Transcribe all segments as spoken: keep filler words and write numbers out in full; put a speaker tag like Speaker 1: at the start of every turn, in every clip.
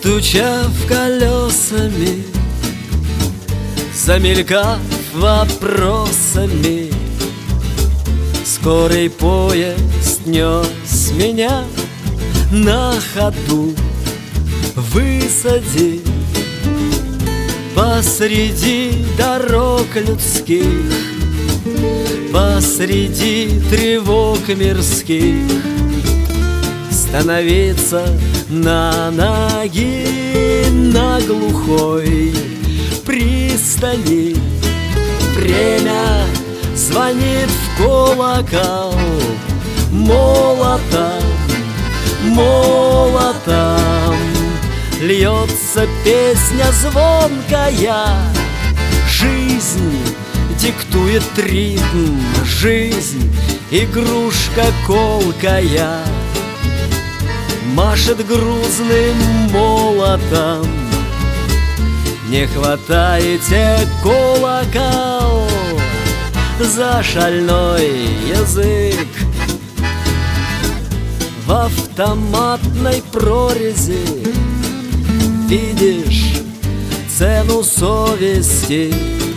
Speaker 1: Постучав колесами, замелькав вопросами, скорый поезд нес меня на ходу, высадив посреди дорог людских, посреди тревог мирских. Становиться на ноги на глухой пристани. Время звонит в колокол молотом, молотом. Льется песня звонкая, жизнь диктует ритм, жизнь игрушка колкая. Машет грузным молотом, не хватаете колокол за шальной язык. В автоматной прорези видишь цену совести,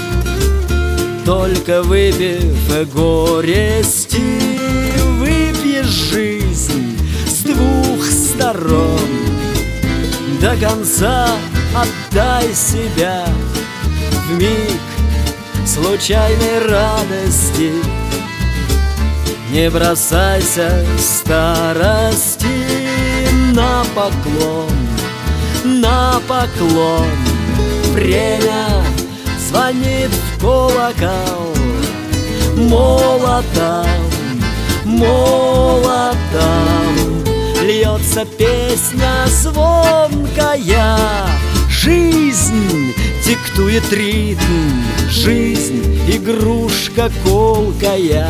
Speaker 1: только выпив горести, выпьешь жизнь с двух сторон. До конца отдай себя в миг случайной радости. Не бросайся старости на поклон, на поклон. Время звонит в колокол молотом, молотом. Льется песня звонкая, жизнь диктует ритм, жизнь игрушка колкая.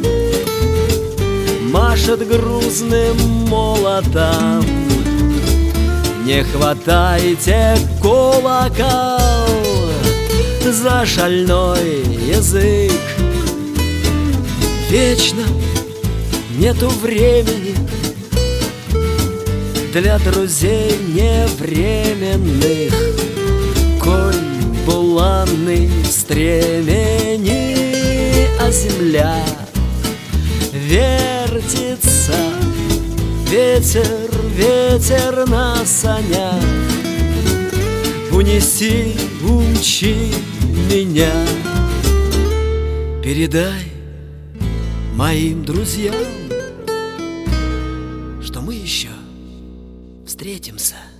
Speaker 1: Машет грузным молотом, не хватайте колокол за шальной язык. Вечно нету времени для друзей невременных. Конь буланный в стремени, а земля вертится. Ветер, ветер на санях, унеси, умчи меня. Передай моим друзьям, что мы еще встретимся.